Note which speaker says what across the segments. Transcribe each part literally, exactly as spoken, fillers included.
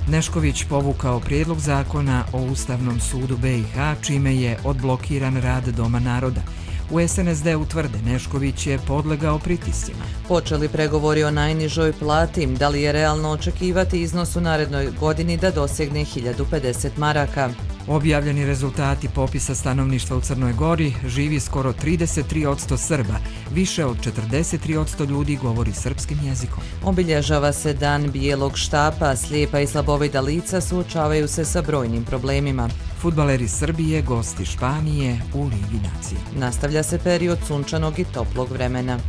Speaker 1: Nešković povukao prijedlog zakona o Ustavnom sudu B i H, čime je odblokiran rad Doma naroda. U S N S D-u tvrde Nešković je podlegao pritiscima.
Speaker 2: Počeli pregovori o najnižoj plati, da li je realno očekivati iznos u narednoj godini da dosegne hiljadu pedeset maraka.
Speaker 1: Objavljeni rezultati popisa stanovništva u Crnoj Gori, živi skoro trideset tri posto Srba, više od četrdeset tri posto ljudi govori srpskim jezikom.
Speaker 2: Obilježava se dan bijelog štapa, slijepa i slabovida lica suočavaju se sa brojnim problemima.
Speaker 1: Fudbaleri Srbije, gosti Španije u Ligi nacija.
Speaker 2: Nastavlja se period sunčanog i toplog vremena.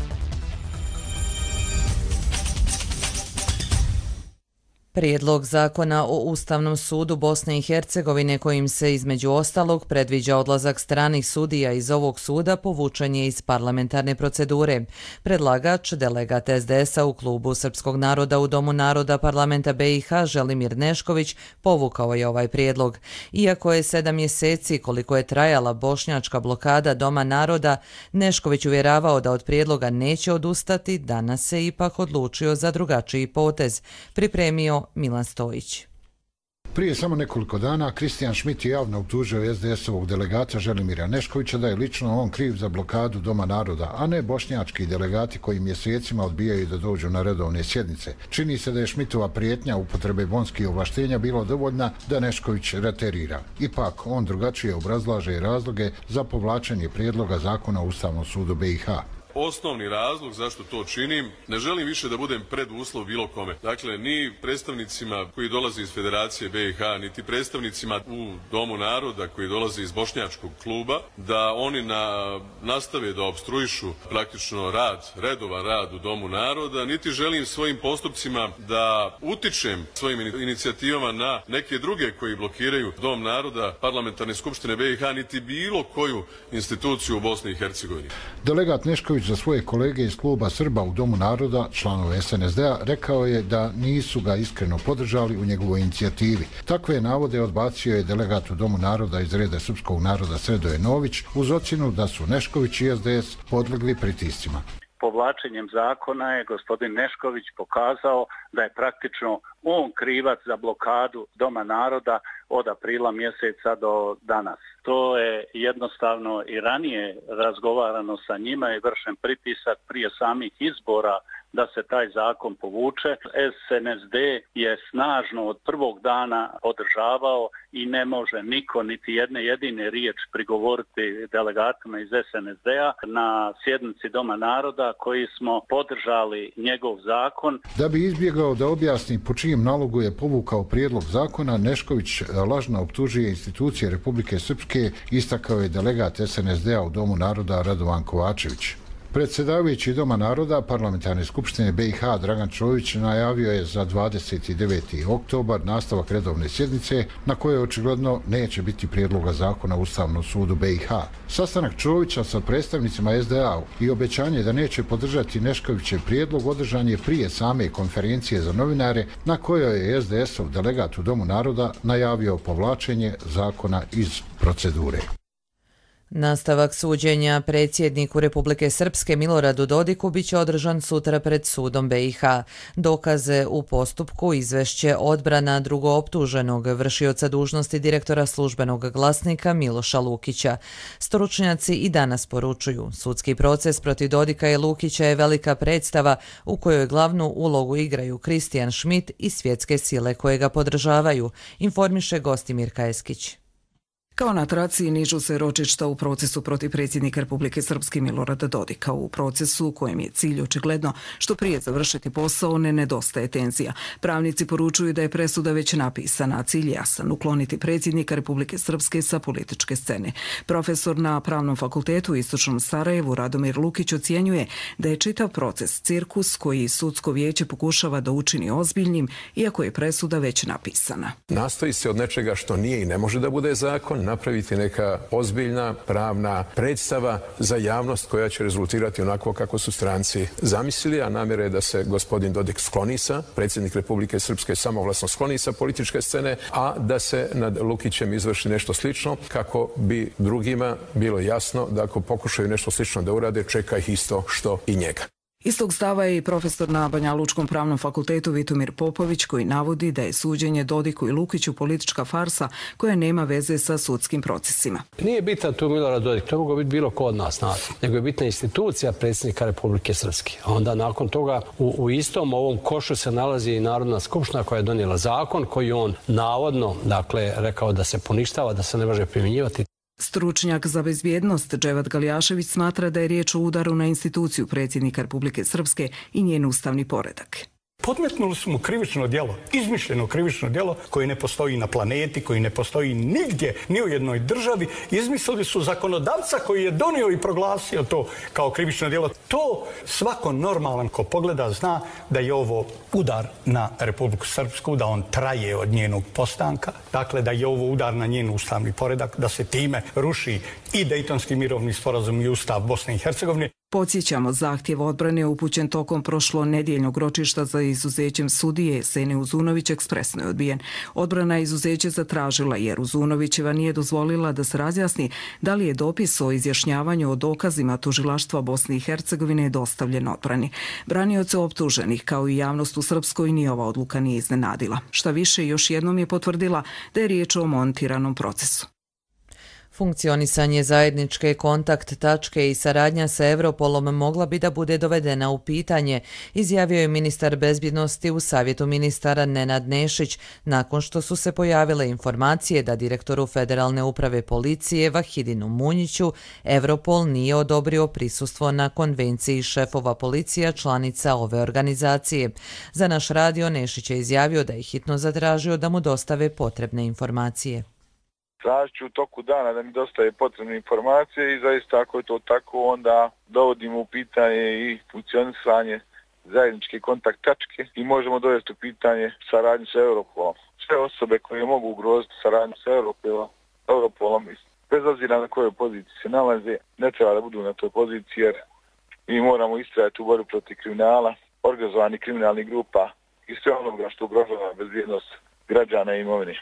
Speaker 2: Prijedlog zakona o Ustavnom sudu Bosne i Hercegovine kojim se između ostalog predviđa odlazak stranih sudija iz ovog suda povučen je iz parlamentarne procedure. Predlagač, delegat S D S-a u klubu Srpskog naroda u Domu naroda parlamenta B i H Želimir Nešković povukao je ovaj prijedlog. Iako je sedam mjeseci koliko je trajala bošnjačka blokada Doma naroda, Nešković uvjeravao da od prijedloga neće odustati, danas se ipak odlučio za drugačiji potez. Pripremio Milan Stojić.
Speaker 3: Prije samo nekoliko dana Kristijan Šmit je javno optužio S D S-ovog delegata Želimira Neškovića da je lično on kriv za blokadu Doma naroda, a ne bošnjački delegati koji mjesecima odbijaju da dođu na redovne sjednice. Čini se da je Šmitova prijetnja upotrebe bonskih ovlaštenja bila dovoljna da Nešković reterira. Ipak, on drugačije obrazlaže razloge za povlačenje prijedloga zakona o Ustavnom sudu B i H.
Speaker 4: Osnovni razlog zašto to činim, ne želim više da budem preduslov bilo kome. Dakle, ni predstavnicima koji dolaze iz Federacije B i H, niti predstavnicima u Domu naroda koji dolaze iz bošnjačkog kluba, da oni na, nastave da opstruišu praktično rad, redovan rad u Domu naroda, niti želim svojim postupcima da utičem svojim inicijativama na neke druge koji blokiraju Dom naroda, parlamentarne skupštine B i H, niti bilo koju instituciju u Bosni i Hercegovini.
Speaker 3: Delegat Nešković za svoje kolege iz kluba Srba u Domu naroda, članove S N S D-a, rekao je da nisu ga iskreno podržali u njegovoj inicijativi. Takve navode odbacio je delegat u Domu naroda iz reda Srpskog naroda Sredoje Nović uz ocjenu da su Nešković i S D S podlegli pritiscima.
Speaker 5: Povlačenjem zakona je gospodin Nešković pokazao da je praktično on krivac za blokadu Doma naroda od aprila mjeseca do danas. To je jednostavno i ranije razgovarano sa njima i vršen pritisak prije samih izbora da se taj zakon povuče. S N S D je snažno od prvog dana podržavao i ne može niko niti jedne jedine riječi prigovoriti delegatima iz S N S D-a na sjednici Doma naroda koji smo podržali njegov zakon.
Speaker 3: Da bi izbjegao da objasni po čijem nalogu je povukao prijedlog zakona, Nešković lažno optužuje institucije Republike Srpske, istakao je delegat S N S D-a u Domu naroda Radovan Kovačević. Predsjedavajući Doma naroda parlamentarne skupštine B i H Dragan Čović najavio je za dvadeset deveti oktobar nastavak redovne sjednice na kojoj očigledno neće biti prijedloga zakona u Ustavnom sudu B i H. Sastanak Čovića sa predstavnicima S D A i obećanje da neće podržati Neškovićev prijedlog održan je prije same konferencije za novinare na kojoj je S D S-ov delegat u Domu naroda najavio povlačenje zakona iz procedure.
Speaker 2: Nastavak suđenja predsjedniku Republike Srpske Miloradu Dodiku biće održan sutra pred sudom B i H. Dokaze u postupku izvešće odbrana drugooptuženog vršioca dužnosti direktora službenog glasnika Miloša Lukića. Stručnjaci i danas poručuju, sudski proces protiv Dodika i Lukića je velika predstava u kojoj glavnu ulogu igraju Kristijan Šmit i svjetske sile koje ga podržavaju, informiše Gostimir Kajeskić.
Speaker 6: Kao na traci nižu se ročišta u procesu protiv predsjednika Republike Srpske Milorada Dodika. U procesu kojem je cilj očigledno što prije završiti posao ne nedostaje tenzija. Pravnici poručuju da je presuda već napisana, a cilj jasan, ukloniti predsjednika Republike Srpske sa političke scene. Profesor na Pravnom fakultetu u Istočnom Sarajevu Radomir Lukić ocjenjuje da je čitav proces cirkus koji sudsko vijeće pokušava da učini ozbiljnim, iako je presuda već napisana.
Speaker 7: Nastoji se od nečega što nije i ne može da bude zakon, napraviti neka ozbiljna pravna predstava za javnost koja će rezultirati onako kako su stranci zamislili, a namjera je da se gospodin Dodik skloni sa, predsjednik Republike Srpske samovlasno skloni sa političke scene, a da se nad Lukićem izvrši nešto slično kako bi drugima bilo jasno da ako pokušaju nešto slično da urade, čeka ih isto što i njega.
Speaker 6: Istog stava je i profesor na Banjalučkom pravnom fakultetu Vitomir Popović, koji navodi da je suđenje Dodiku i Lukiću politička farsa koja nema veze sa sudskim procesima.
Speaker 8: Nije bitan tu Milorad Dodik, to mogu biti bilo ko od nas, znate, nego je bitna institucija predsjednika Republike Srpske. Onda nakon toga u, u istom ovom košu se nalazi i Narodna skupština koja je donijela zakon koji on navodno, dakle, rekao da se poništava, da se ne može primjenjivati.
Speaker 6: Stručnjak za bezbjednost Dževat Galjašević smatra da je riječ o udaru na instituciju predsjednika Republike Srpske i njen ustavni poredak.
Speaker 9: Podmetnuli su mu krivično djelo, izmišljeno krivično djelo koje ne postoji na planeti, koji ne postoji nigdje, ni u jednoj državi. Izmislili su zakonodavca koji je donio i proglasio to kao krivično djelo. To svako normalan ko pogleda zna da je ovo udar na Republiku Srpsku, da on traje od njenog postanka. Dakle, da je ovo udar na njen ustavni poredak, da se time ruši i Dejtonski mirovni sporazum i Ustav Bosne i Hercegovine.
Speaker 6: Podsjećamo, zahtjev odbrane je upućen tokom prošlo nedjeljnog ročišta za izuzećem sudije Sene Uzunović ekspresno je odbijen. Odbrana je izuzeće zatražila jer Uzunovićeva nije dozvolila da se razjasni da li je dopis o izjašnjavanju o dokazima tužilaštva Bosne i Hercegovine dostavljen odbrani. Branioce optuženih kao i javnost u Srpskoj ni ova odluka nije iznenadila. Šta više, još jednom je potvrdila da je riječ o montiranom procesu.
Speaker 2: Funkcionisanje zajedničke kontakt tačke i saradnja sa Europolom mogla bi da bude dovedena u pitanje, izjavio je ministar bezbjednosti u Savjetu ministara Nenad Nešić nakon što su se pojavile informacije da direktoru Federalne uprave policije Vahidinu Munjiću Europol nije odobrio prisustvo na konvenciji šefova policija članica ove organizacije. Za naš radio Nešić je izjavio da je hitno zatražio da mu dostave potrebne informacije.
Speaker 10: Tražit ću u toku dana da mi dostave potrebne informacije i zaista ako je to tako, onda dovodimo u pitanje i funkcionisanje zajedničke kontakt tačke i možemo dovesti u pitanje saradnju sa Europolom. Sve osobe koje mogu ugroziti saradnju sa Europolom, Europolom, bez obzira na kojoj poziciji se nalaze, ne treba da budu na toj poziciji jer mi moramo istrajati u borbi protiv kriminala, organizovanih kriminalnih grupa i sve onoga što ugrožava bezbjednost građana i imovine.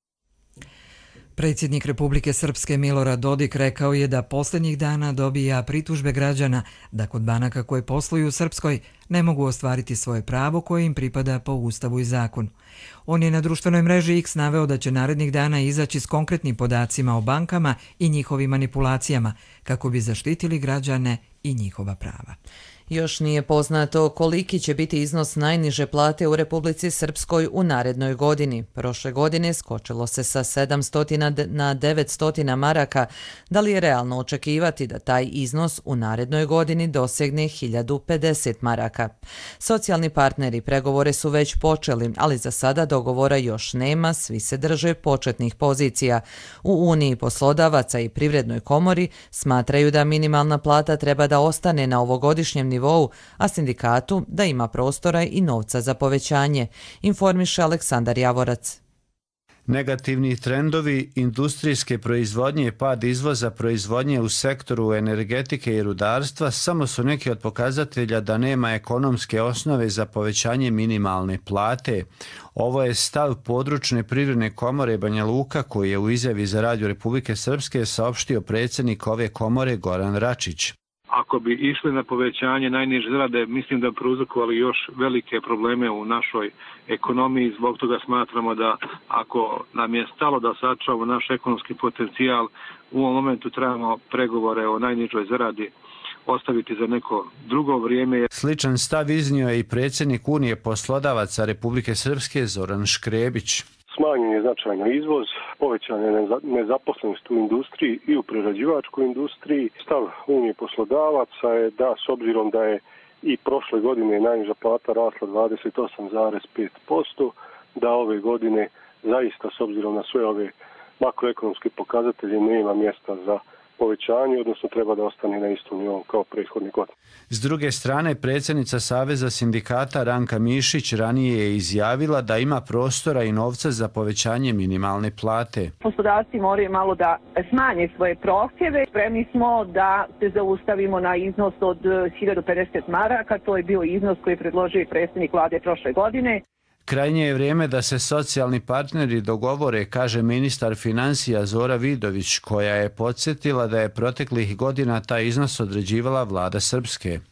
Speaker 1: Predsjednik Republike Srpske Milorad Dodik rekao je da posljednjih dana dobija pritužbe građana da kod banaka koje posluju u Srpskoj ne mogu ostvariti svoje pravo koje im pripada po Ustavu i zakonu. On je na društvenoj mreži X naveo da će narednih dana izaći s konkretnim podacima o bankama i njihovim manipulacijama kako bi zaštitili građane i njihova prava.
Speaker 2: Još nije poznato koliki će biti iznos najniže plate u Republici Srpskoj u narednoj godini. Prošle godine skočilo se sa sedamsto na devetsto maraka. Da li je realno očekivati da taj iznos u narednoj godini dosegne hiljadu pedeset maraka? Socijalni partneri pregovore su već počeli, ali za sada dogovora još nema, svi se drže početnih pozicija. U Uniji poslodavaca i Privrednoj komori smatraju da minimalna plata treba da ostane na ovogodišnjem nivou, a sindikatu da ima prostora i novca za povećanje, informiše Aleksandar Javorac.
Speaker 11: Negativni trendovi industrijske proizvodnje i pad izvoza proizvodnje u sektoru energetike i rudarstva samo su neki od pokazatelja da nema ekonomske osnove za povećanje minimalne plate. Ovo je stav područne Privredne komore Banja Luka koji je u izjavi za Radio Republike Srpske saopštio predsjednik ove komore Goran Račić.
Speaker 12: Ako bi išli na povećanje najniže zarade, mislim da bi prouzrokovali još velike probleme u našoj ekonomiji. Zbog toga smatramo da ako nam je stalo da sačuvamo naš ekonomski potencijal, u ovom momentu trebamo pregovore o najnižoj zaradi ostaviti za neko drugo vrijeme.
Speaker 11: Sličan stav iznio je i predsjednik Unije poslodavaca Republike Srpske Zoran Škrebić.
Speaker 13: Smanjen je značajno izvoz, povećana je nezaposlenost u industriji i u prerađivačkoj industriji. Stav Unije poslodavaca je da, s obzirom da je i prošle godine najniža plata rasla dvadeset osam zarez pet posto, da ove godine zaista s obzirom na sve ove makroekonomske pokazatelje nema mjesta za povećanje, odnosno treba da ostane na istom nivou kao prethodne godine.
Speaker 11: S druge strane, predsjednica Saveza sindikata Ranka Mišić ranije je izjavila da ima prostora i novca za povećanje minimalne plate.
Speaker 14: Poslodavci moraju malo da smanje svoje prohtjeve. Spremni smo da se zaustavimo na iznos od hiljadu pedeset maraka. To je bio iznos koji je predložio i predsjednik vlade prošle godine.
Speaker 11: Krajnje je vrijeme da se socijalni partneri dogovore, kaže ministar financija Zora Vidović, koja je podsjetila da je proteklih godina taj iznos određivala vlada Srpske.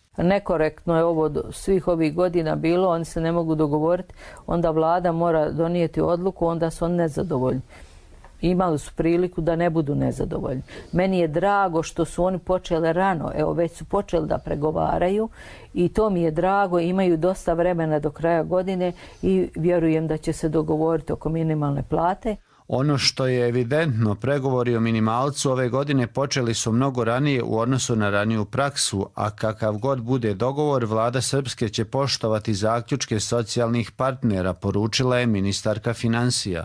Speaker 15: Nekorektno je ovo svih ovih godina bilo, oni se ne mogu dogovoriti, onda vlada mora donijeti odluku, onda su oni nezadovoljni. Imali su priliku da ne budu nezadovoljni. Meni je drago što su oni počeli rano, evo već su počeli da pregovaraju i to mi je drago, imaju dosta vremena do kraja godine i vjerujem da će se dogovoriti oko minimalne plate.
Speaker 11: Ono što je evidentno, pregovori o minimalcu ove godine počeli su mnogo ranije u odnosu na raniju praksu, a kakav god bude dogovor, vlada Srpske će poštovati zaključke socijalnih partnera, poručila je ministarka financija.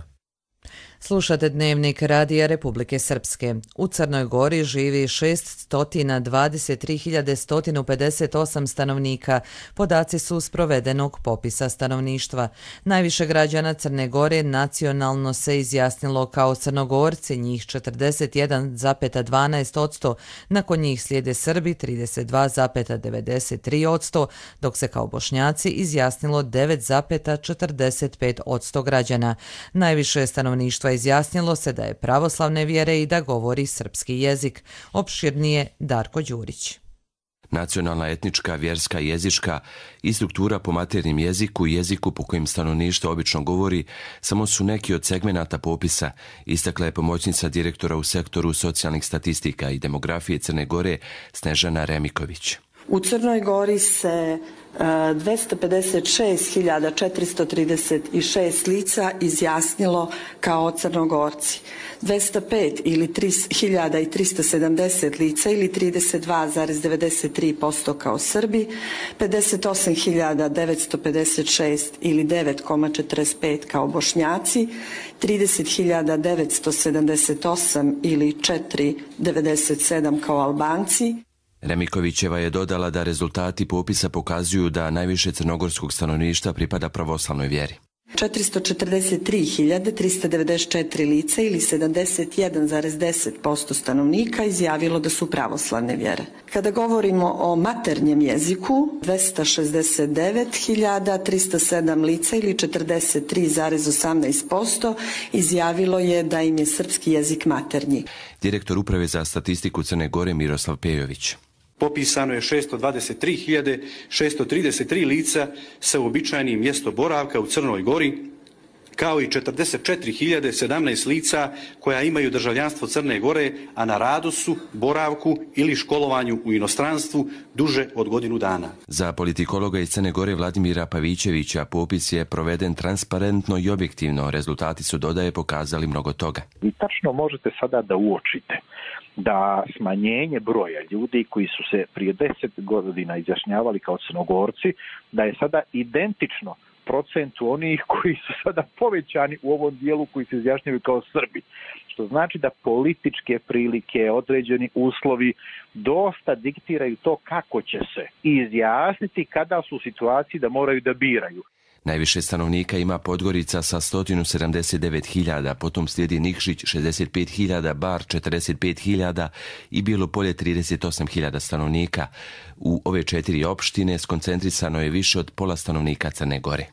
Speaker 2: Slušate Dnevnik Radija Republike Srpske. U Crnoj Gori živi šessto dvadeset tri hiljade sto pedeset osam stanovnika. Podaci su s provedenog popisa stanovništva. Najviše građana Crne Gore nacionalno se izjasnilo kao Crnogorci, njih četrdeset jedan zarez dvanaest posto, nakon njih slijede Srbi trideset dva zarez devedeset tri posto, dok se kao Bošnjaci izjasnilo devet zarez četrdeset pet posto građana. Najviše stanovništva izjasnilo se da je pravoslavne vjere i da govori srpski jezik. Opširnije Darko Đurić.
Speaker 16: Nacionalna, etnička, vjerska, jezička i struktura po maternjem jeziku i jeziku po kojim stanovništvo obično govori samo su neki od segmenata popisa, istakla je pomoćnica direktora u sektoru socijalnih statistika i demografije Crne Gore Snežana Remiković.
Speaker 17: U Crnoj Gori se dvjesto pedeset šest hiljada četiristo trideset šest lica izjasnilo kao Crnogorci, dvjesto pet ili hiljada tristo sedamdeset lica ili trideset dva zarez devedeset tri posto kao Srbi, pedeset osam hiljada devetsto pedeset šest ili devet zarez četrdeset pet kao Bošnjaci, trideset hiljada devetsto sedamdeset osam ili četiri zarez devedeset sedam kao Albanci.
Speaker 16: Remikovićeva je dodala da rezultati popisa pokazuju da najviše crnogorskog stanovništva pripada pravoslavnoj vjeri.
Speaker 17: četiristo četrdeset tri hiljade tristo devedeset četiri lica ili sedamdeset jedan zarez deset posto stanovnika izjavilo da su pravoslavne vjere. Kada govorimo o maternjem jeziku, dvjesto šezdeset devet hiljada tristo sedam lica ili četrdeset tri zarez osamnaest posto izjavilo je da im je srpski jezik maternji.
Speaker 16: Direktor Uprave za statistiku Crne Gore Miroslav Pejović.
Speaker 18: Popisano je šesto dvadeset tri hiljade šesto trideset tri lica sa uobičajenim mjesto boravka u Crnoj Gori, kao i četrdeset četiri hiljade sedamnaest lica koja imaju državljanstvo Crne Gore, a na radu su, boravku ili školovanju u inostranstvu duže od godinu dana.
Speaker 16: Za politikologa iz Crne Gore Vladimira Pavićevića popis je proveden transparentno i objektivno. Rezultati su, dodaje, pokazali mnogo toga.
Speaker 19: Vi tačno možete sada da uočite da smanjenje broja ljudi koji su se prije deset godina izjašnjavali kao Crnogorci, da je sada identično procentu onih koji su sada povećani u ovom dijelu koji se izjašnjavaju kao Srbi. Što znači da političke prilike, određeni uslovi dosta diktiraju to kako će se izjasniti kada su u situaciji da moraju da biraju.
Speaker 16: Najviše stanovnika ima Podgorica sa sto sedamdeset devet hiljada, potom slijedi Nikšić šezdeset pet hiljada, Bar četrdeset pet hiljada i Bijelopolje trideset osam hiljada stanovnika. U ove četiri opštine skoncentrisano je više od pola stanovnika Crne Gore.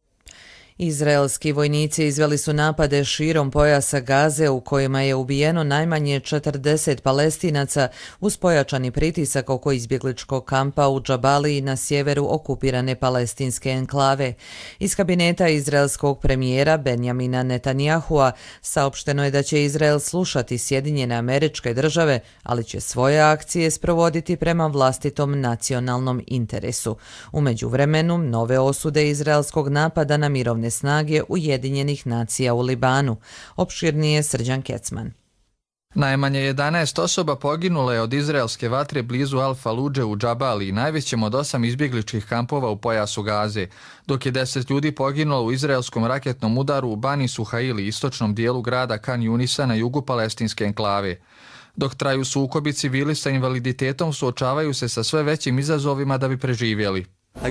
Speaker 2: Izraelski vojnici izveli su napade širom pojasa Gaze u kojima je ubijeno najmanje četrdeset Palestinaca uz pojačani pritisak oko izbjegličkog kampa u Džabaliji na sjeveru okupirane palestinske enklave. Iz kabineta izraelskog premijera Benjamina Netanyahua saopšteno je da će Izrael slušati Sjedinjene Američke Države, ali će svoje akcije sprovoditi prema vlastitom nacionalnom interesu. U međuvremenu, nove osude izraelskog napada na mirovne snage Ujedinjenih nacija u Libanu. Opširnije Srđan Kecman.
Speaker 20: Najmanje jedanaest osoba poginulo je od izraelske vatre blizu Al-Faludže u Džabaliji, najvećem od osam izbjegličkih kampova u pojasu Gaze, dok je deset ljudi poginulo u izraelskom raketnom udaru u Bani Suhaili, istočnom dijelu grada Kan Junisa na jugu palestinske enklave. Dok traju sukobi, civili sa invaliditetom suočavaju se sa sve većim izazovima da bi preživjeli.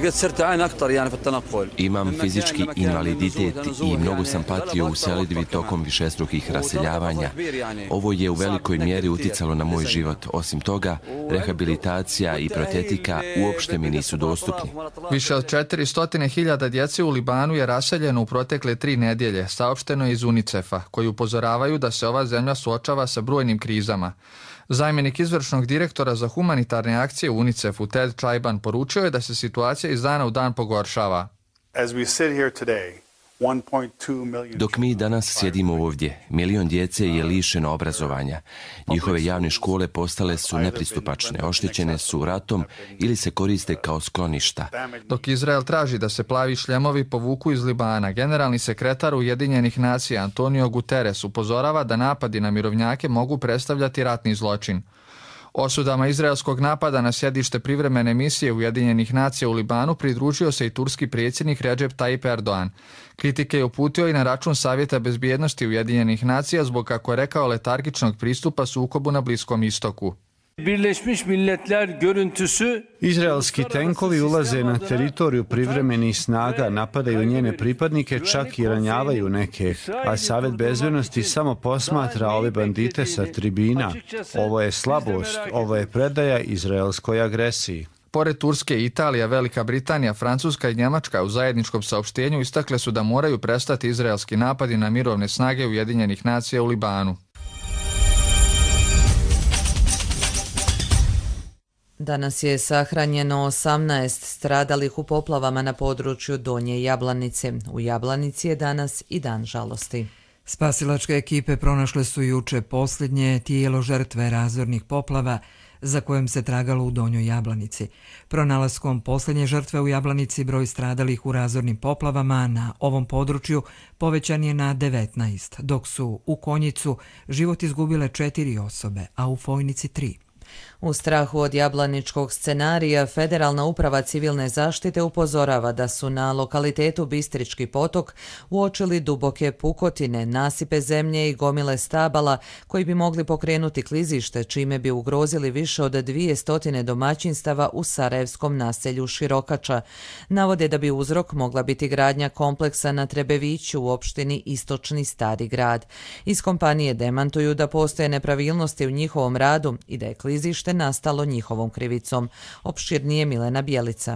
Speaker 16: Imam fizički invaliditet i mnogo sam patio u selidbi tokom višestrukih raseljavanja. Ovo je u velikoj mjeri uticalo na moj život. Osim toga, rehabilitacija i protetika uopšte mi nisu dostupni.
Speaker 20: Više od četiristo hiljada djece u Libanu je raseljeno u protekle tri nedjelje, saopšteno je iz UNICEF-a, koji upozoravaju da se ova zemlja suočava sa brojnim krizama. Zamjenik izvršnog direktora za humanitarne akcije u UNICEF-u Ted Chaiban poručio je da se situacija iz dana u dan pogoršava.
Speaker 21: As we sit here today,
Speaker 16: Dok mi danas sjedimo ovdje, milion djece je lišeno obrazovanja. Njihove javne škole postale su nepristupačne, oštećene su ratom ili se koriste kao skloništa.
Speaker 20: Dok Izrael traži da se plavi šljemovi povuku iz Libana, generalni sekretar Ujedinjenih nacija Antonio Guterres upozorava da napadi na mirovnjake mogu predstavljati ratni zločin. Osudama izraelskog napada na sjedište privremene misije Ujedinjenih nacija u Libanu pridružio se i turski predsjednik Recep Tayyip Erdogan. Kritike je uputio i na račun Savjeta bezbjednosti Ujedinjenih nacija zbog, kako je rekao, letargičnog pristupa sukobu na Bliskom istoku.
Speaker 11: Izraelski tenkovi ulaze na teritoriju privremenih snaga, napadaju njene pripadnike, čak i ranjavaju neke, a Savjet bezbjednosti samo posmatra ove bandite sa tribina. Ovo je slabost, ovo je predaja izraelskoj agresiji.
Speaker 20: Pored Turske, Italija, Velika Britanija, Francuska i Njemačka u zajedničkom saopštenju istakle su da moraju prestati izraelski napadi na mirovne snage Ujedinjenih nacija u Libanu.
Speaker 2: Danas je sahranjeno osamnaest stradalih u poplavama na području Donje Jablanice. U Jablanici je danas i dan žalosti.
Speaker 1: Spasilačke ekipe pronašle su juče posljednje tijelo žrtve razornih poplava za kojem se tragalo u Donjoj Jablanici. Pronalaskom posljednje žrtve u Jablanici broj stradalih u razornim poplavama na ovom području povećan je na devetnaest, dok su u Konjicu život izgubile četiri osobe, a u Fojnici tri.
Speaker 2: U strahu od jablaničkog scenarija, Federalna uprava civilne zaštite upozorava da su na lokalitetu Bistrički potok uočili duboke pukotine, nasipe zemlje i gomile stabala koji bi mogli pokrenuti klizište, čime bi ugrozili više od dvije stotine domaćinstava u sarajevskom naselju Širokača. Navode da bi uzrok mogla biti gradnja kompleksa na Trebeviću u opštini Istočni Stari grad. Iz kompanije demantuju da postoje nepravilnosti u njihovom radu i da je klizište nastalo njihovom krivicom. Opširnije Milena Bjelica.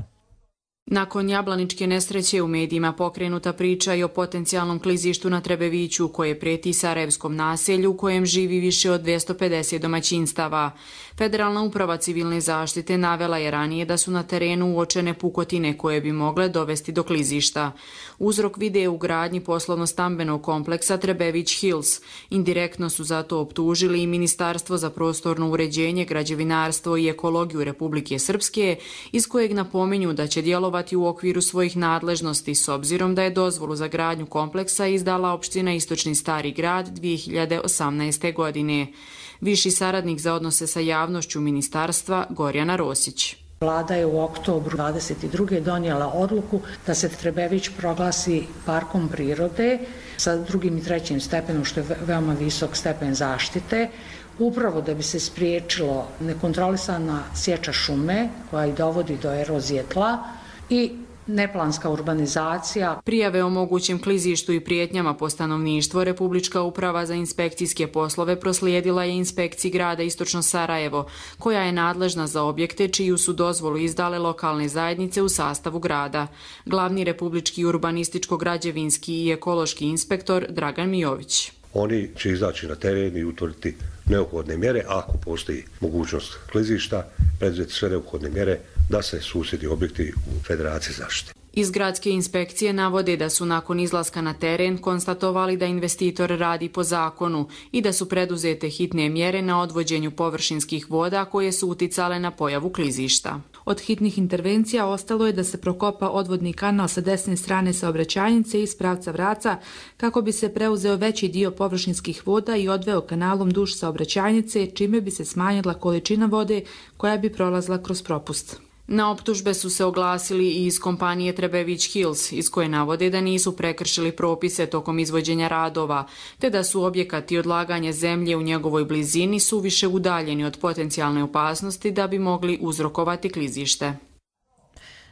Speaker 22: Nakon jablaničke nesreće u medijima pokrenuta priča i o potencijalnom klizištu na Trebeviću koje preti sarajevskom naselju u kojem živi više od dvjesto pedeset domaćinstava. Federalna uprava civilne zaštite navela je ranije da su na terenu uočene pukotine koje bi mogle dovesti do klizišta. Uzrok vide u gradnji poslovno-stambenog kompleksa Trebević Hills. Indirektno su zato optužili i Ministarstvo za prostorno uređenje, građevinarstvo i ekologiju Republike Srpske, iz kojeg napominju da će djelovati u okviru svojih nadležnosti s obzirom da je dozvolu za gradnju kompleksa izdala opština Istočni Stari grad dvije hiljade osamnaeste. godine. Viši saradnik za odnose sa javnošću ministarstva Gorjana Rosić.
Speaker 23: Vlada je u oktobru dvadeset druge donijela odluku da se Trebević proglasi parkom prirode sa drugim i trećim stepenom, što je veoma visok stepen zaštite, upravo da bi se spriječilo nekontrolisana sječa šume koja i dovodi do erozije tla i neplanska urbanizacija.
Speaker 22: Prijave o mogućem klizištu i prijetnjama po stanovništvo Republička uprava za inspekcijske poslove proslijedila je inspekciji grada Istočno Sarajevo, koja je nadležna za objekte čiju su dozvolu izdale lokalne zajednice u sastavu grada. Glavni republički urbanističko-građevinski i ekološki inspektor Dragan Mijović.
Speaker 24: Oni će izaći na teren i utvrditi neophodne mjere, ako postoji mogućnost klizišta, preduzeti sve neophodne mjere da se susjedni objekti u Federaciji zaštite.
Speaker 22: Iz gradske inspekcije navode da su nakon izlaska na teren konstatovali da investitor radi po zakonu i da su preduzete hitne mjere na odvođenju površinskih voda koje su uticale na pojavu klizišta.
Speaker 25: Od hitnih intervencija ostalo je da se prokopa odvodni kanal sa desne strane saobraćajnice iz pravca Vraca kako bi se preuzeo veći dio površinskih voda i odveo kanalom duž saobraćajnice, čime bi se smanjila količina vode koja bi prolazila kroz propust.
Speaker 22: Na optužbe su se oglasili i iz kompanije Trebević Hills, iz koje navode da nisu prekršili propise tokom izvođenja radova, te da su objekati i odlaganje zemlje u njegovoj blizini suviše udaljeni od potencijalne opasnosti da bi mogli uzrokovati klizište.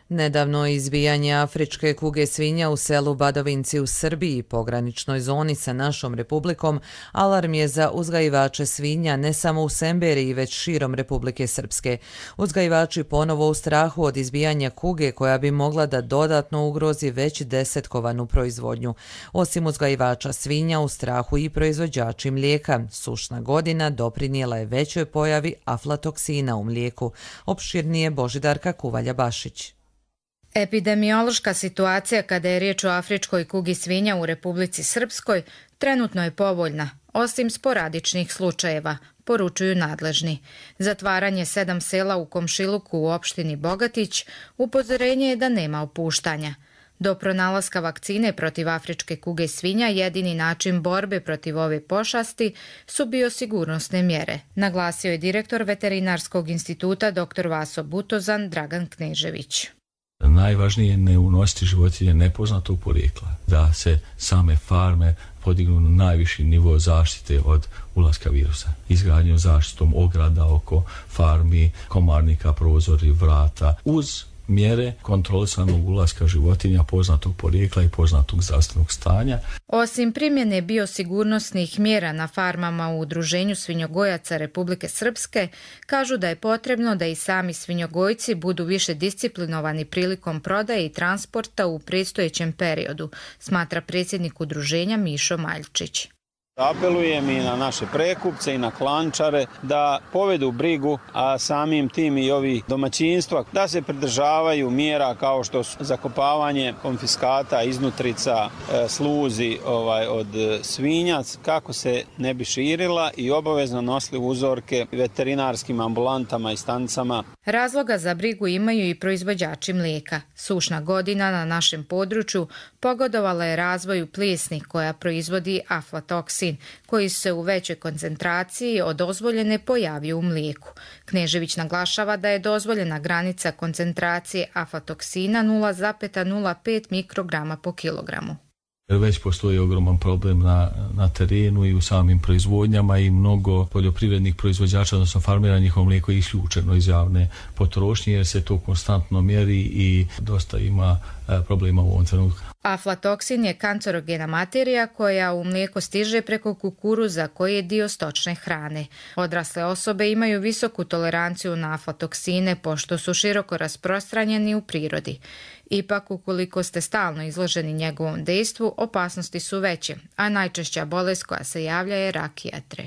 Speaker 2: Nedavno izbijanje afričke kuge svinja u selu Badovinci u Srbiji, pograničnoj zoni sa našom republikom, alarm je za uzgajivače svinja ne samo u Semberiji, već širom Republike Srpske. Uzgajivači ponovo u strahu od izbijanja kuge koja bi mogla da dodatno ugrozi već desetkovanu proizvodnju. Osim uzgajivača svinja, u strahu i proizvođači mlijeka. Sušna godina doprinijela je većoj pojavi aflatoksina u mlijeku. Opširnije Božidarka Kuvalja-Bašić.
Speaker 3: Epidemiološka situacija kada je riječ o afričkoj kugi svinja u Republici Srpskoj trenutno je povoljna, osim sporadičnih slučajeva, poručuju nadležni. Zatvaranje sedam sela u komšiluku u opštini Bogatić upozorenje je da nema opuštanja. Do pronalaska vakcine protiv afričke kuge svinja jedini način borbe protiv ove pošasti su biosigurnosne mjere, naglasio je direktor Veterinarskog instituta dr Vaso Butozan Dragan Knežević.
Speaker 4: Najvažnije je ne unositi životinje nepoznatog porijekla, da se same farme podignu na najviši nivo zaštite od ulaska virusa. Izgradnjom zaštitom ograda oko farmi, komarnika, prozori, vrata, uz mjere kontrolisanog ulaska životinja poznatog porijekla i poznatog zdravstvenog stanja.
Speaker 3: Osim primjene biosigurnosnih mjera na farmama u Udruženju svinjogojaca Republike Srpske, kažu da je potrebno da i sami svinjogojci budu više disciplinovani prilikom prodaje i transporta u predstojećem periodu, smatra predsjednik udruženja Mišo Maljčić.
Speaker 5: Apelujem i na naše prekupce i na klančare da povedu brigu, a samim tim i ovi domaćinstva, da se pridržavaju mjera kao što su zakopavanje konfiskata, iznutrica, sluzi ovaj, od svinja, kako se ne bi širila i obavezno nosili uzorke veterinarskim ambulantama i stanicama.
Speaker 3: Razloga za brigu imaju i proizvođači mlijeka. Sušna godina na našem području pogodovala je razvoju plijesni koja proizvodi aflatoksin, koji se u većoj koncentraciji od dozvoljene pojavio u mlijeku. Knežević naglašava da je dozvoljena granica koncentracije aflatoksina nula zarez nula pet mikrograma po kilogramu.
Speaker 4: Već postoji ogroman problem na, na terenu i u samim proizvodnjama i mnogo poljoprivrednih proizvođača, odnosno farmera, njihovo mlijeko je isključeno iz javne potrošnje jer se to konstantno mjeri i dosta ima problema u ovom trenutku.
Speaker 3: Aflatoksin je kancerogena materija koja u mlijeko stiže preko kukuruza koji je dio stočne hrane. Odrasle osobe imaju visoku toleranciju na aflatoksine pošto su široko rasprostranjeni u prirodi. Ipak, ukoliko ste stalno izloženi njegovom dejstvu, opasnosti su veće, a najčešća bolest koja se javlja je rak jetre.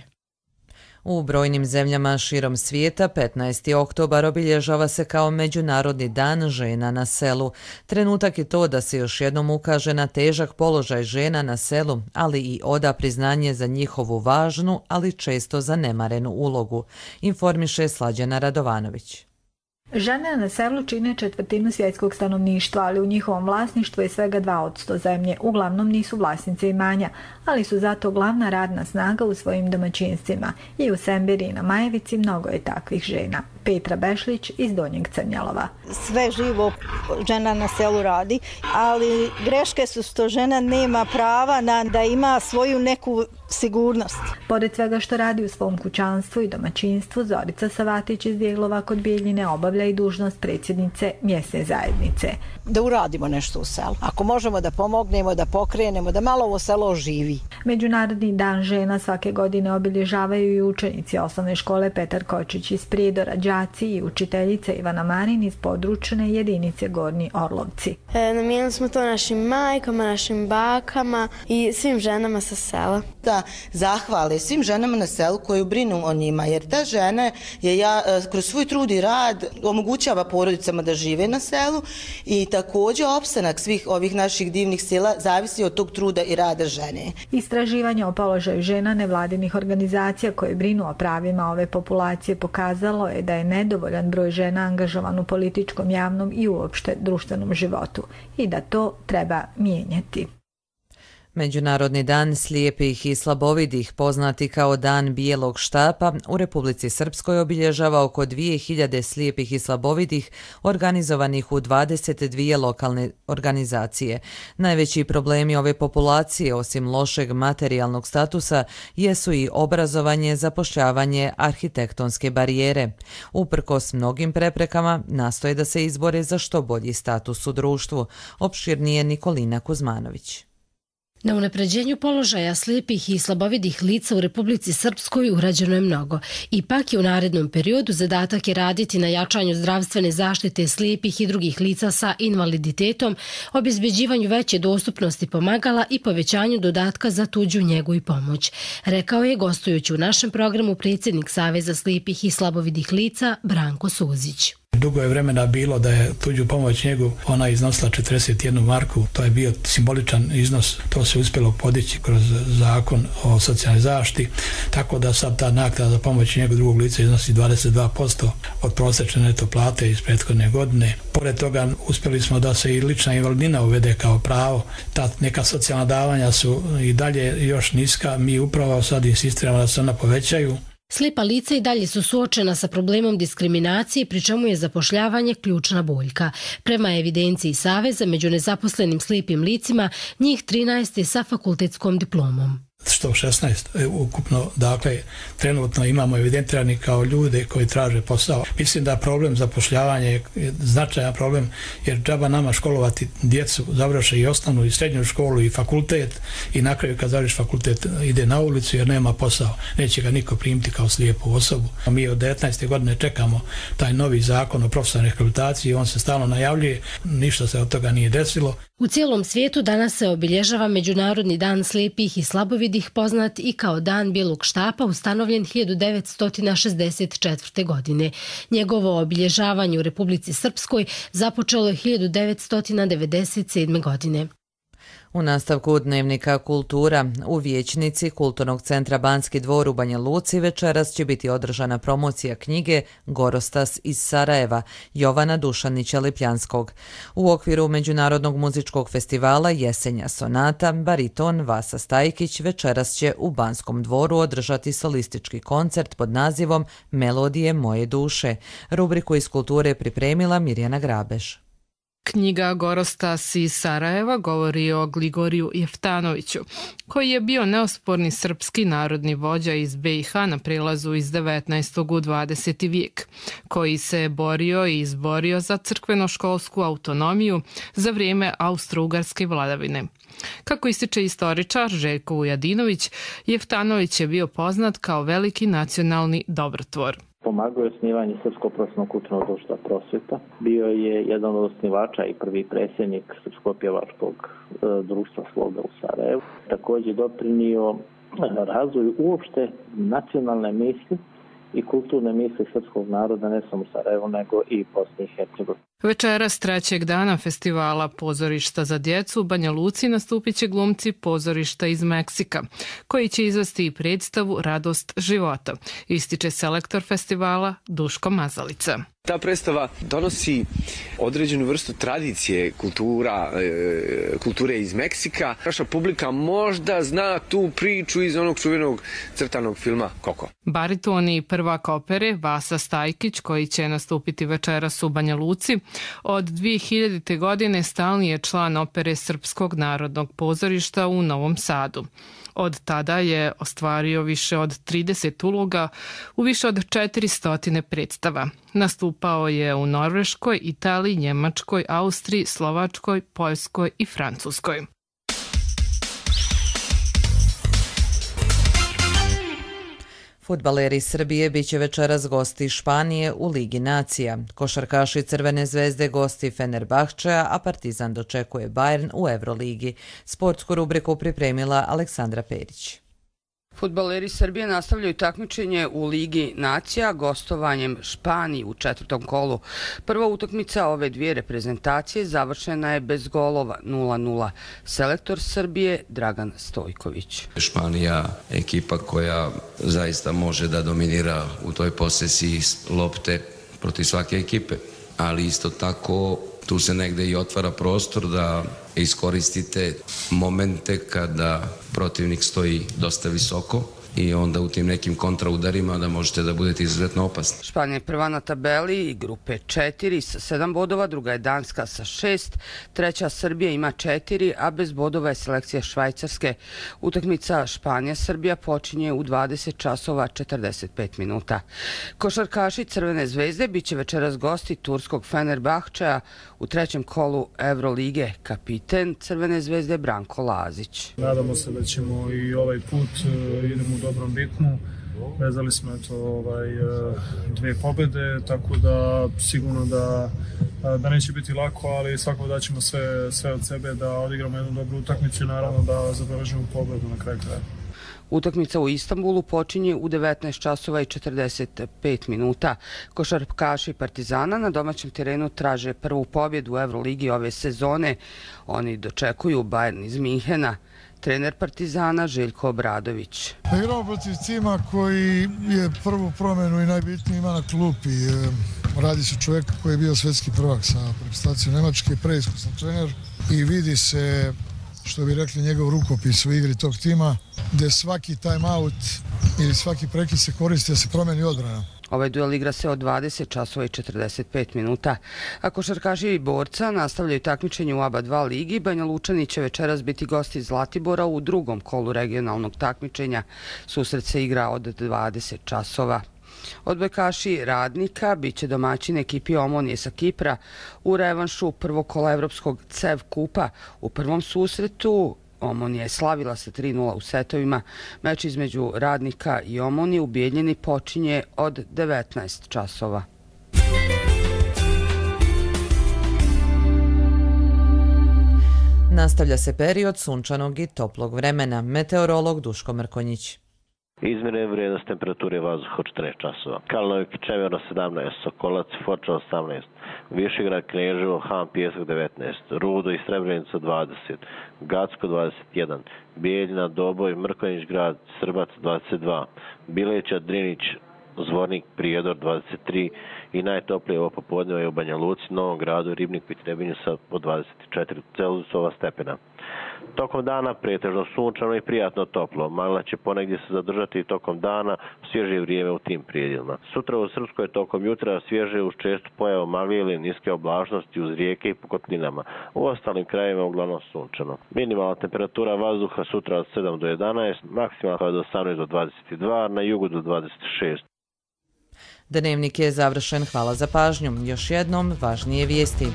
Speaker 2: U brojnim zemljama širom svijeta petnaesti oktobar obilježava se kao Međunarodni dan žena na selu. Trenutak je to da se još jednom ukaže na težak položaj žena na selu, ali i oda priznanje za njihovu važnu, ali često zanemarenu ulogu, informiše Slađana Radovanović.
Speaker 7: Žene na selu čine četvrtinu svjetskog stanovništva, ali u njihovom vlasništvu je svega dva posto zemlje. Uglavnom nisu vlasnice imanja, ali su zato glavna radna snaga u svojim domaćinstvima. I u Semberiji na Majevici mnogo je takvih žena. Petra Bešlić iz Donjeg Crnjalova.
Speaker 8: Sve živo žena na selu radi, ali greške su što žena nema prava na, da ima svoju neku sigurnost.
Speaker 7: Pored svega što radi u svom kućanstvu i domaćinstvu, Zorica Savatić iz Dijelova kod Bijeljine obavlja i dužnost predsjednice mjesne zajednice.
Speaker 8: Da uradimo nešto u selu. Ako možemo da pomognemo, da pokrenemo, da malo ovo selo oživi.
Speaker 7: Međunarodni dan žena svake godine obilježavaju i učenici osnovne škole Petar Kočić iz Prijedora, đaci i učiteljica Ivana Marin iz područne jedinice Gornji Orlovci.
Speaker 26: E, namijenili smo to našim majkama, našim bakama i svim ženama sa sela.
Speaker 27: Da zahvale svim ženama na selu koji brinu o njima, jer ta žena je ja, kroz svoj trud i rad omogućava porodicama da žive na selu i također opstanak svih ovih naših divnih sela zavisi od tog truda i rada žene.
Speaker 7: Istraživanje o položaju žena nevladinih organizacija koje brinu o pravima ove populacije pokazalo je da je nedovoljan broj žena angažovan u političkom, javnom i uopšte društvenom životu i da to treba mijenjati.
Speaker 2: Međunarodni dan slijepih i slabovidih, poznati kao Dan bijelog štapa, u Republici Srpskoj obilježava oko dvije hiljade slijepih i slabovidih organizovanih u dvadeset dvije lokalne organizacije. Najveći problemi ove populacije, osim lošeg materijalnog statusa, jesu i obrazovanje, zapošljavanje, arhitektonske barijere. Uprkos mnogim preprekama, nastoje da se izbore za što bolji status u društvu. Opširnije Nikolina Kuzmanović.
Speaker 6: Na unapređenju položaja slijepih i slabovidih lica u Republici Srpskoj urađeno je mnogo. Ipak je u narednom periodu zadatak je raditi na jačanju zdravstvene zaštite slijepih i drugih lica sa invaliditetom, obezbeđivanju veće dostupnosti pomagala i povećanju dodatka za tuđu njegu i pomoć, rekao je gostujući u našem programu predsjednik Saveza slijepih i slabovidih lica Branko Suzić.
Speaker 9: Dugo je vremena bilo da je tuđu pomoć njegu, ona iznosila četrdeset jednu marku, to je bio simboličan iznos, to se uspjelo podići kroz zakon o socijalnoj zaštiti, tako da sad ta naknada za pomoć njegu drugog lica iznosi dvadeset dva posto od prosječne neto plate iz prethodne godine. Pored toga uspjeli smo da se i lična invalidnina uvede kao pravo, ta neka socijalna davanja su i dalje još niska, mi upravo sad insistiramo da se ona povećaju.
Speaker 6: Slijepa lica i dalje su suočena sa problemom diskriminacije, pri čemu je zapošljavanje ključna boljka. Prema evidenciji Saveza, među nezaposlenim slijepim licima, njih trinaest je sa fakultetskom diplomom.
Speaker 9: sto šesnaest ukupno, dakle, trenutno imamo evidentirani kao ljude koji traže posao. Mislim da problem zapošljavanja je značajan problem, jer džaba nama školovati djecu, završe i osnovnu i srednju školu i fakultet, i na kraju kad završi fakultet ide na ulicu jer nema posao. Neće ga niko primiti kao slijepu osobu. Mi od devetnaeste godine čekamo taj novi zakon o profesionalnoj rehabilitaciji, on se stalno najavljuje, ništa se od toga nije desilo.
Speaker 6: U cijelom svijetu danas se obilježava Međunarodni dan slijepih i slabovidih, poznat i kao Dan bijelog štapa, ustanovljen hiljadu devetsto šezdeset četvrte. godine. Njegovo obilježavanje u Republici Srpskoj započelo je hiljadu devetsto devedeset sedme. godine.
Speaker 2: U nastavku dnevnika Kultura u vijećnici Kulturnog centra Banski dvor u Banja Luci večeras će biti održana promocija knjige Gorostas iz Sarajeva Jovana Dušanića Lipljanskog. U okviru Međunarodnog muzičkog festivala Jesenja sonata bariton Vasa Stajkić večeras će u Banskom dvoru održati solistički koncert pod nazivom Melodije moje duše. Rubriku iz kulture pripremila Mirjana Grabeš.
Speaker 10: Knjiga Gorostas iz Sarajeva govori o Gligoriju Jeftanoviću, koji je bio neosporni srpski narodni vođa iz be i ha na prelazu iz devetnaestog u dvadeseti vijek, koji se je borio i izborio za crkveno-školsku autonomiju za vrijeme austro-ugarske vladavine. Kako ističe istoričar Željko Vujadinović, Jeftanović je bio poznat kao veliki nacionalni dobrotvor.
Speaker 12: Pomagao je osnivanje Srpskog profesionalnog kulturnog društva Prosvjeta. Bio je jedan od osnivača i prvi predsjednik Srpskog pjevačkog e, društva Sloga u Sarajevu. Također doprinio razvoju uopšte nacionalne misli i kulturne misli srpskog naroda, ne samo u Sarajevu, nego i Bosni i Hercegovini.
Speaker 10: Večeras trećeg dana festivala Pozorišta za djecu u Banja Luci nastupit će glumci Pozorišta iz Meksika, koji će izvesti i predstavu Radost života, ističe selektor festivala Duško Mazalica.
Speaker 13: Ta predstava donosi određenu vrstu tradicije kultura, e, kulture iz Meksika. Naša publika možda zna tu priču iz onog čuvenog crtanog filma Koko.
Speaker 10: Bariton i prvak opere Vasa Stajkić, koji će nastupiti večeras u Banja Luci, od dvije hiljadite. godine stalni je član opere Srpskog narodnog pozorišta u Novom Sadu. Od tada je ostvario više od trideset uloga u više od četiristo predstava. Nastupao je u Norveškoj, Italiji, Njemačkoj, Austriji, Slovačkoj, Poljskoj i Francuskoj.
Speaker 2: Fudbaleri Srbije biće večeras gosti Španije u Ligi nacija. Košarkaši Crvene zvezde gosti Fenerbahčeja, a Partizan dočekuje Bayern u Euroligi. Sportsku rubriku pripremila Aleksandra Perić.
Speaker 14: Fudbaleri Srbije nastavljaju takmičenje u Ligi nacija gostovanjem Španiji u četvrtom kolu. Prva utakmica ove dvije reprezentacije završena je bez golova nula nula. Selektor Srbije Dragan Stojković.
Speaker 15: Španija ekipa koja zaista može da dominira u toj posesiji lopte protiv svake ekipe, ali isto tako Tu se negde i otvara prostor da iskoristite momente kada protivnik stoji dosta visoko i onda u tim nekim kontraudarima da možete da budete izuzetno opasni.
Speaker 14: Španija je prva na tabeli i grupe četiri sa sedam bodova, druga je Danska sa šest, treća Srbija ima četiri, a bez bodova je selekcija Švajcarske. Utakmica Španija-Srbija počinje u dvadeset časova četrdeset pet minuta. Košarkaši Crvene zvezde biće večeras gosti turskog Fenerbahčeja u trećem kolu Evrolige. Kapiten Crvene zvezde Branko Lazić.
Speaker 11: Nadamo se da ćemo i ovaj put idemo u dobrom ritmu. Vezali smo eto, ovaj, dve pobjede, tako da sigurno da, da neće biti lako, ali svakako da ćemo sve, sve od sebe da odigramo jednu dobru utakmicu i naravno da zabeležimo pobjedu na kraju kraja.
Speaker 14: Utakmica u Istanbulu počinje u devetnaest časova i četrdeset pet minuta. Košarkaši Partizana na domaćem terenu traže prvu pobjedu u Evroligi ove sezone. Oni dočekuju Bayern iz Minhena. Trener Partizana Željko Obradović.
Speaker 16: Igramo protiv tima koji je prvu promjenu i najbitnije ima na klupi. Radi se čovjek koji je bio svetski prvak sa reprezentacijom Nemačke, preiskusan trener i vidi se, što bi rekli, njegov rukopis u igri tog tima, gdje svaki time-out ili svaki prekid se koristi da se promijeni odbrana.
Speaker 14: Ovaj duel igra se od dvadeset časova i četrdeset pet minuta. A košarkaši i Borca nastavljaju takmičenje u A B A dva ligi. Banja Lučani će večeras biti gosti Zlatibora u drugom kolu regionalnog takmičenja. Susret se igra od dvadeset časova. Odbojkaši Radnika biće domaćin ekipi Omonije sa Kipra u revanšu prvog kola Evropskog C E V kupa. U prvom susretu Omonija je slavila sa tri nula u setovima. Meč između Radnika i Omonije u Bijeljini počinje od devetnaest časova.
Speaker 2: Nastavlja se period sunčanog i toplog vremena. Meteorolog Duško Mrkonjić.
Speaker 17: Izmjene vrijednost temperature vazduha od četrnaest časova. Kalnovik i Čemerno sedamnaest, Sokolac i Foča osamnaest, Višegrad, Kneževo, Han, Pijesak devetnaest, Rudo i Srebrenica dvadeset, Gacko dvadeset jedan, Bijeljina, Doboj, Mrkonjić grad, Srbac dvadeset dva, Bileća, Drinić, Zvornik, Prijedor dvadeset tri i najtoplije ovo popodneva je u Banja Luci, Novom Gradu, Ribniku i Trebinju sa po dvadeset četiri Celzijusova stepena. Tokom dana pretežno sunčano i prijatno toplo. Magla će ponegdje se zadržati tokom dana, svježe vrijeme u tim prijedjelima. Sutra u Srpskoj je tokom jutra svježe uz čestu pojavu magle ili niske oblačnosti uz rijeke i pukotninama. U ostalim krajevima uglavnom sunčano. Minimalna temperatura vazduha sutra od sedam do jedanaest, maksimalna od osamnaest do dvadeset dva, na jugu do dvadeset šest.
Speaker 2: Dnevnik je završen. Hvala za pažnju. Još jednom važnije vijesti.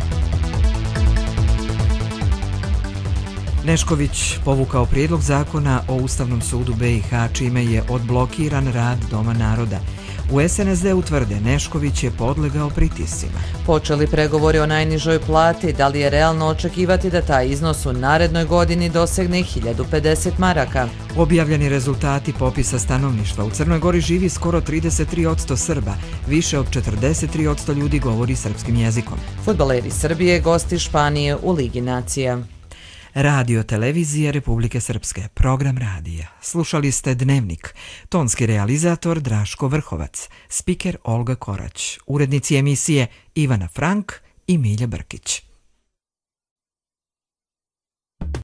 Speaker 1: Nešković povukao prijedlog zakona o Ustavnom sudu B i H, čime je odblokiran rad Doma naroda. U S N S D utvrde Nešković je podlegao pritiscima.
Speaker 2: Počeli pregovori o najnižoj plati, da li je realno očekivati da taj iznos u narednoj godini dosegne hiljadu pedeset maraka?
Speaker 1: Objavljeni rezultati popisa stanovništva. U Crnoj Gori živi skoro trideset tri posto Srba, više od četrdeset tri posto ljudi govori srpskim jezikom.
Speaker 2: Fudbaleri Srbije gosti Španije u Ligi nacija.
Speaker 1: Radio televizije Republike Srpske, program radija. Slušali ste Dnevnik. Tonski realizator Draško Vrhovac, spiker Olga Korać, urednici emisije Ivana Frank i Milja Brkić.